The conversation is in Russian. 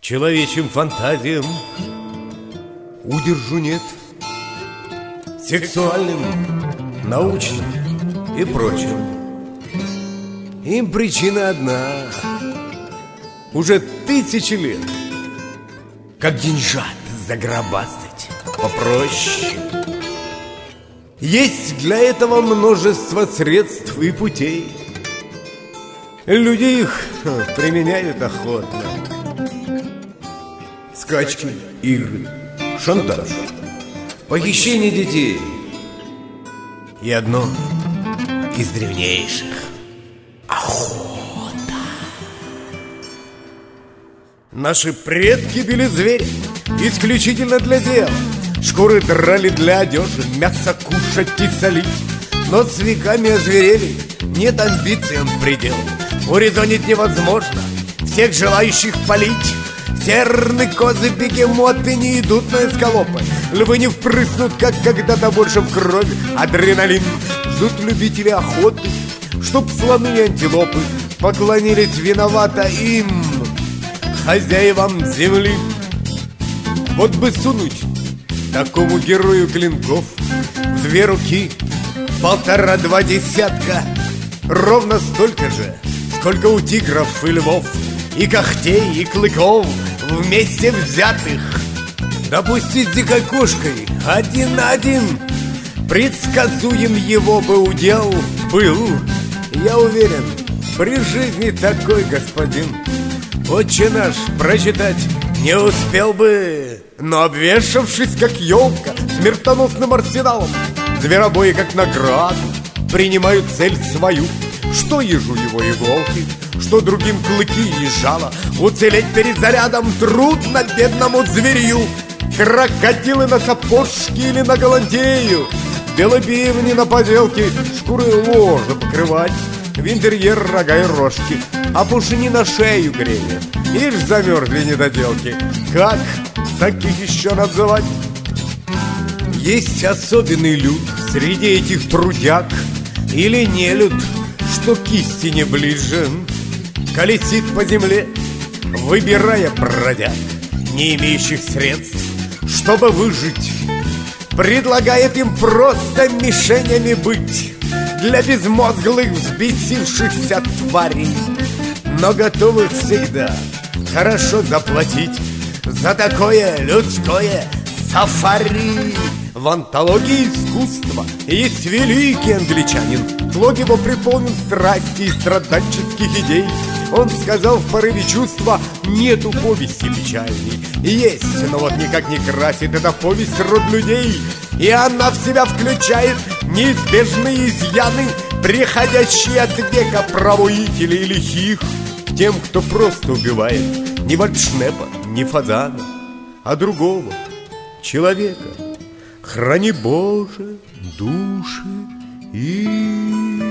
человечьим фантазиям удержу нет, сексуальным, научным и прочим. Им причина одна: уже тысячи лет как деньжат загробастать попроще. Есть для этого множество средств и путей. Люди их применяют охотно. Скачки, игры, шантаж, похищение детей и одно из древнейших — охота. Наши предки били зверя исключительно для дела. Шкуры драли для одежды, мясо кушать и солить. Но с веками озверели, нет амбициям предела. Урезонить невозможно всех желающих палить. Серны, козы, бегемоты не идут на эскалопы. Львы не впрыснут, как когда-то, больше в крови адреналин. Ждут любители охоты, чтоб слоны и антилопы поклонились виновато им, хозяевам земли. Вот бы сунуть такому герою клинков в две руки 1,5-2 десятка, ровно столько же, сколько у тигров и львов, и когтей, и клыков вместе взятых. Допустить с дикой кошкой один на один, предсказуем его бы удел был. Я уверен, при жизни такой господин «Отче наш» прочитать не успел бы, но, обвешавшись как елка смертоносным арсеналом, зверобои как награду принимают цель свою. Что ежу его иголки, что другим клыки и жало, уцелеть перед зарядом трудно бедному зверю. Крокодилы на сапожки или на галантею, белобивни на поделке, шкуры ложа покрывать, в интерьер рога и рожки, а пушнина шею греет. Ишь, замерзли недоделки. Как таких еще называть? Есть особенный люд среди этих трудяг или нелюд, что к истине ближен, колесит по земле, выбирая бродяг, не имеющих средств, чтобы выжить. Предлагает им просто мишенями быть для безмозглых взбесившихся тварей, но готовы всегда хорошо заплатить за такое людское сафари. В антологии искусства есть великий англичанин. Слог его преполнен страсти и страдальческих идей. Он сказал в порыве чувства: нету повести печальней. Есть, но вот никак не красит эта повесть род людей. И она в себя включает неизбежные изъяны, приходящие от века правоителей лихих, к тем, кто просто убивает не вальшнепа, не фазана, а другого человека. Храни, Боже, души и